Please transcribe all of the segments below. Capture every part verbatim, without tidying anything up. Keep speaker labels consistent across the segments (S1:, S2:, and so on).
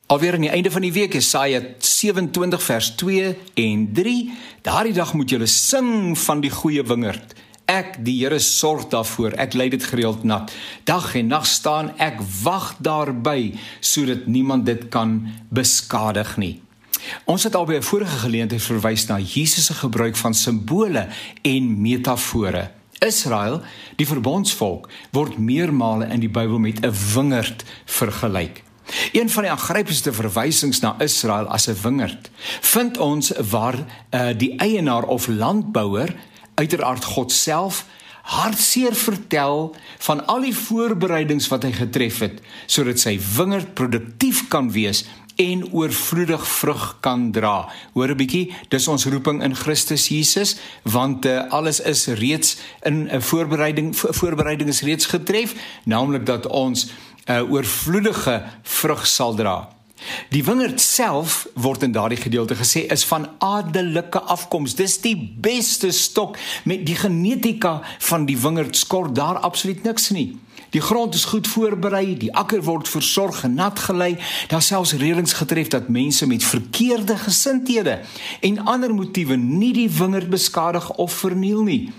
S1: Alweer aan die einde van die week, Jesaja sewe-en-twintig vers twee en drie, daardie dag moet julle sing van die goeie wingerd. Ek, die Here, sorg daarvoor, ek lei dit gereeld nat. Dag en nag staan ek wag daarby, sodat niemand dit kan beskadig nie. Ons het al by 'n vorige geleentheid verwys na Jesus se gebruik van simbole en metafore. Israel, die verbondsvolk, word meermale in die Bybel met 'n wingerd vergelyk. Een van die aangrypendste verwysings na Israel as 'n wingerd vind ons waar uh, die eienaar of landbouer, uiteraard God self, hartseer vertel van al die voorbereidings wat hy getref het, sodat sy wingerd produktief kan wees en oorvloedig vrug kan dra. Hoor 'n bietjie, dis ons roeping in Christus Jesus, want uh, alles is reeds in 'n uh, voorbereiding, voorbereiding is reeds getref, naamlik dat ons uh, oorvloedige vrug sal dra. Die wingerd self, word in daardie gedeelte gesê, is van adelike afkoms. Dis die beste stok. Met die genetika van die wingerd skort daar absoluut niks nie. Die grond is goed voorberei, die akker word versorg en nat gelei, daar selfs reëlings getref dat mense met verkeerde gesindhede en ander motiewe nie die wingerd beskadig of verniel nie.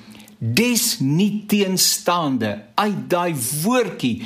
S1: Desnieteenstaande, uit daai woordjie,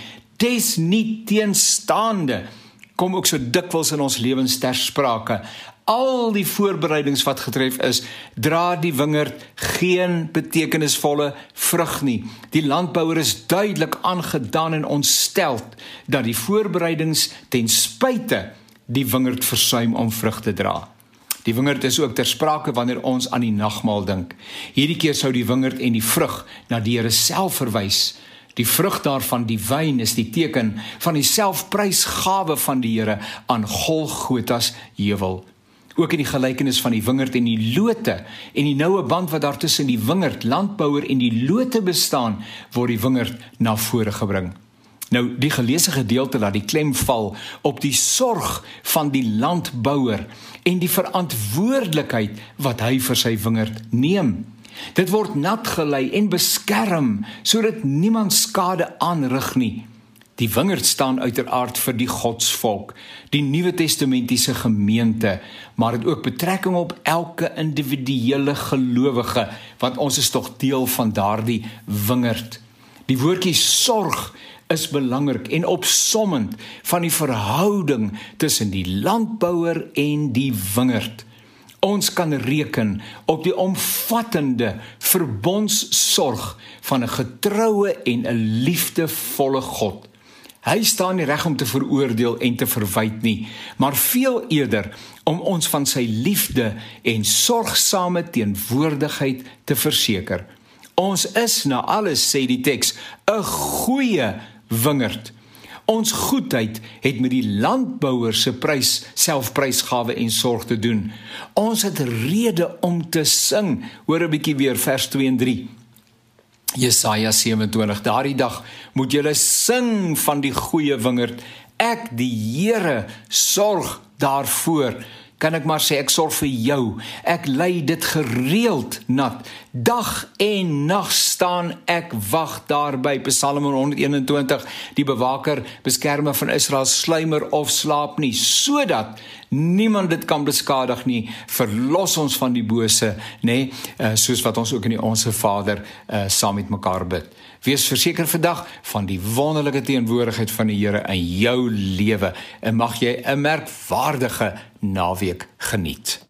S1: desnieteenstaande, kom ook so dikwels in ons lewens ter sprake. Al die voorbereidings wat getref is, dra die wingerd geen betekenisvolle vrug nie. Die landbouer is duidelik aangedaan en ontsteld dat die voorbereidings ten spyte die wingerd versuim om vrug te dra. Die wingerd is ook ter sprake wanneer ons aan die nagmaal dink. Hierdie keer sou die wingerd en die vrug na die Here self verwys. Die vrug daarvan, die wyn, is die teken van die selfprysgawe van die Here aan Golgotas heuwel. Ook in die gelykenis van die wingerd en die lote en die noue band wat daar tussen die wingerd, landbouer en die lote bestaan, word die wingerd na vore gebring. Nou, die geleesde gedeelte laat die klem val op die sorg van die landbouer en die verantwoordelikheid wat hy vir sy wingerd neem. Dit word nat gelei en beskerm, sodat niemand skade aanrig nie. Die wingerd staan uiteraard vir die godsvolk, die Nuwe Testamentiese gemeente, maar het ook betrekking op elke individuele gelowige, want ons is tog deel van daardie wingerd. Die woordjie sorg is belangrik en opsommend van die verhouding tussen die landbouer en die wingerd. Ons kan reken op die omvattende verbondssorg van 'n getroue en 'n liefdevolle God. Hy staan nie reg om te veroordeel en te verwyd nie, maar veel eerder om ons van sy liefde en sorgsame teenwoordigheid te verseker. Ons is na alles, sê die teks, 'n goeie wingerd. Ons goedheid het met die landbouer se prys, selfprysgawe en sorg te doen. Ons het rede om te sing. Hoor 'n bietjie weer vers twee en drie. Jesaja sewe-en-twintig, daardie dag moet julle sing van die goeie wingerd. Ek, die Here, sorg daarvoor. Kan ek maar sê, ek sorg vir jou. Ek lei dit gereeld nat. Dag en nag staan ek wag daarby. Psalm honderdeenentwintig, die bewaker, beskermer van Israel, sluimer of slaap nie, sodat niemand dit kan beskadig nie. Verlos ons van die bose, nê, uh, soos wat ons ook in die Onse Vader uh, saam met mekaar bid. Wees verseker vandag van die wonderlike teenwoordigheid van die Here in jou lewe en mag jy 'n merkwaardige naweek geniet.